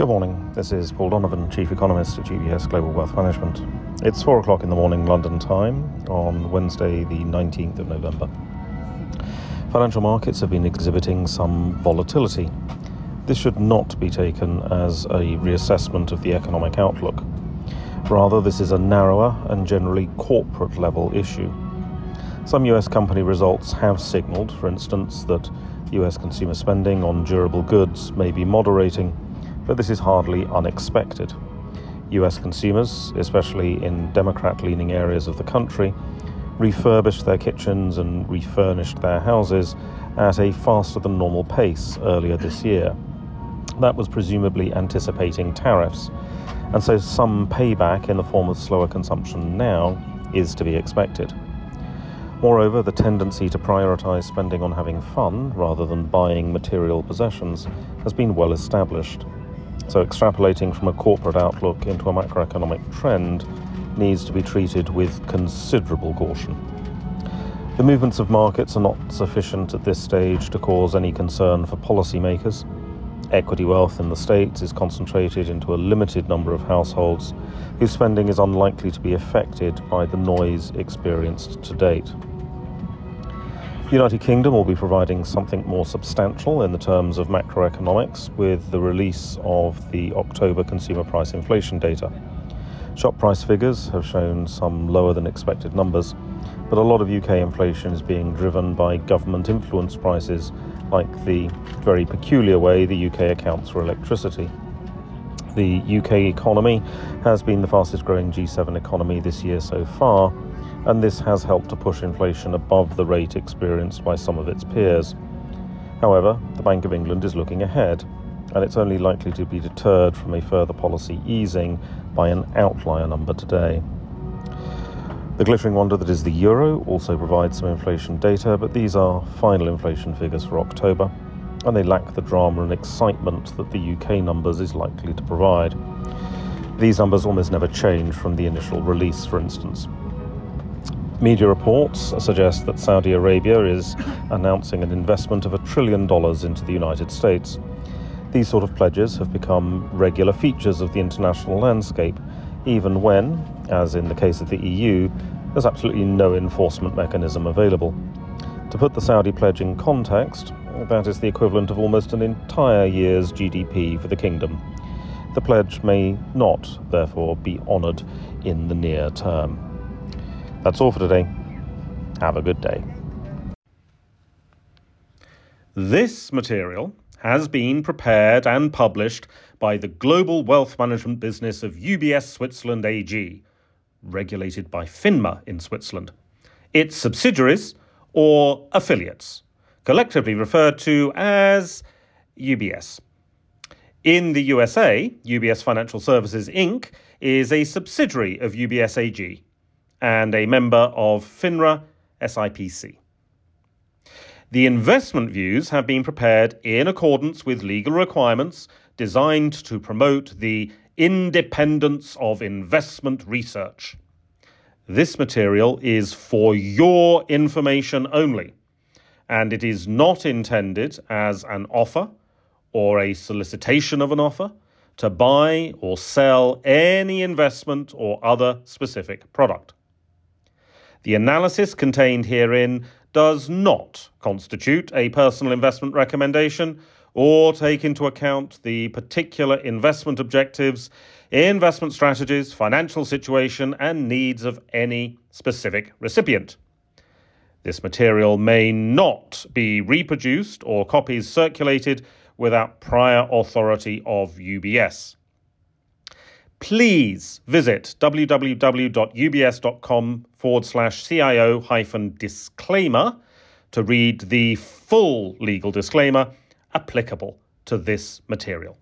Good morning. This is Paul Donovan, Chief Economist at UBS Global Wealth Management. It's 4 o'clock in the morning London time on Wednesday the 19th of November. Financial markets have been exhibiting some volatility. This should not be taken as a reassessment of the economic outlook. Rather, this is a narrower and generally corporate level issue. Some US company results have signalled, for instance, that US consumer spending on durable goods may be moderating, but this is hardly unexpected. US consumers, especially in Democrat-leaning areas of the country, refurbished their kitchens and refurnished their houses at a faster than normal pace earlier this year. That was presumably anticipating tariffs, and so some payback in the form of slower consumption now is to be expected. Moreover, the tendency to prioritize spending on having fun rather than buying material possessions has been well established. So extrapolating from a corporate outlook into a macroeconomic trend needs to be treated with considerable caution. The movements of markets are not sufficient at this stage to cause any concern for policymakers. Equity wealth in the States is concentrated into a limited number of households whose spending is unlikely to be affected by the noise experienced to date. The United Kingdom will be providing something more substantial in the terms of macroeconomics with the release of the October consumer price inflation data. Shop price figures have shown some lower than expected numbers, but a lot of UK inflation is being driven by government-influenced prices, like the very peculiar way the UK accounts for electricity. The UK economy has been the fastest growing G7 economy this year so far, and this has helped to push inflation above the rate experienced by some of its peers. However, the Bank of England is looking ahead, and it's only likely to be deterred from a further policy easing by an outlier number today. The glittering wonder that is the euro also provides some inflation data, but these are final inflation figures for October, and they lack the drama and excitement that the UK numbers is likely to provide. These numbers almost never change from the initial release, for instance. Media reports suggest that Saudi Arabia is announcing an investment of $1 trillion into the United States. These sort of pledges have become regular features of the international landscape, even when, as in the case of the EU, there's absolutely no enforcement mechanism available. To put the Saudi pledge in context, that is the equivalent of almost an entire year's GDP for the kingdom. The pledge may not, therefore, be honoured in the near term. That's all for today. Have a good day. This material has been prepared and published by the global wealth management business of UBS Switzerland AG, regulated by FINMA in Switzerland. Its subsidiaries or affiliates, collectively referred to as UBS. In the USA, UBS Financial Services Inc. is a subsidiary of UBS AG and a member of FINRA SIPC. The investment views have been prepared in accordance with legal requirements designed to promote the independence of investment research. This material is for your information only, and it is not intended as an offer or a solicitation of an offer to buy or sell any investment or other specific product. The analysis contained herein does not constitute a personal investment recommendation or take into account the particular investment objectives, investment strategies, financial situation, and needs of any specific recipient. This material may not be reproduced or copies circulated without prior authority of UBS. Please visit www.ubs.com/CIO-disclaimer to read the full legal disclaimer applicable to this material.